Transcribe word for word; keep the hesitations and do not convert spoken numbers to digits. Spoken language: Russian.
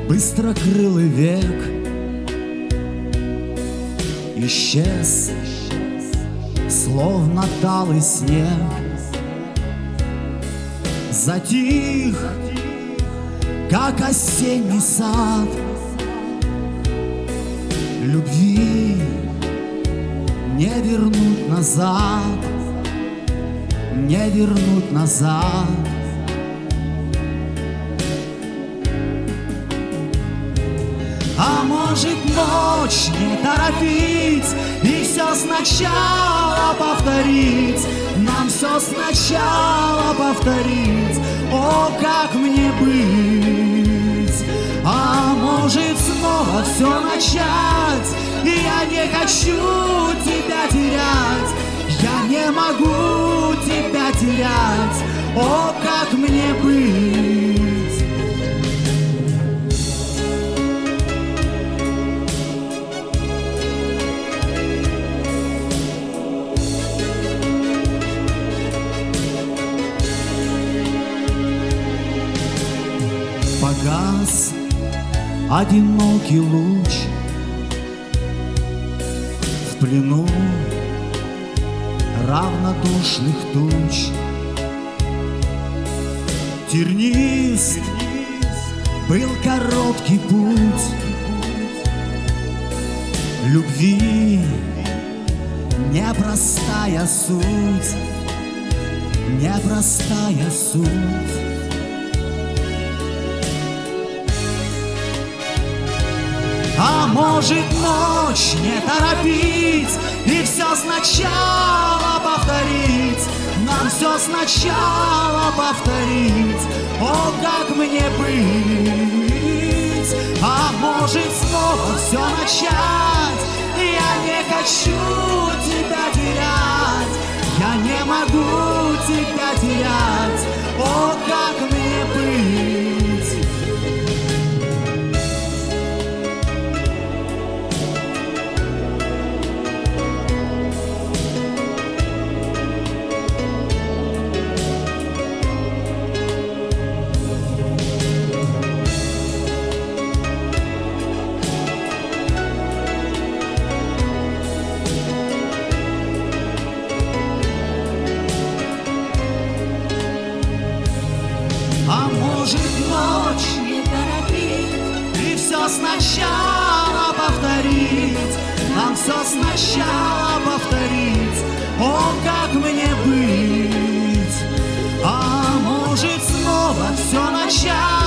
Быстрокрылый век исчез, словно талый снег. Затих, как осенний сад. Любви не вернуть назад, не вернуть назад. А может, ночь не торопить и все сначала повторить, нам все сначала повторить. О, как мне быть? А может, снова все начать, и я не хочу тебя терять, я не могу тебя терять. О, как мне быть? Погас одинокий луч в плену равнодушных туч. Тернист был короткий путь любви, непростая суть, непростая суть. А может, ночь не торопить и все сначала повторить, нам все сначала повторить. О, как мне быть? А может, снова все начать, и я не хочу тебя терять, я не могу тебя терять. О, как мне быть? А может, ночь не торопить и все сначала повторить, нам все сначала повторить. О, как мне быть? А может, снова все начать,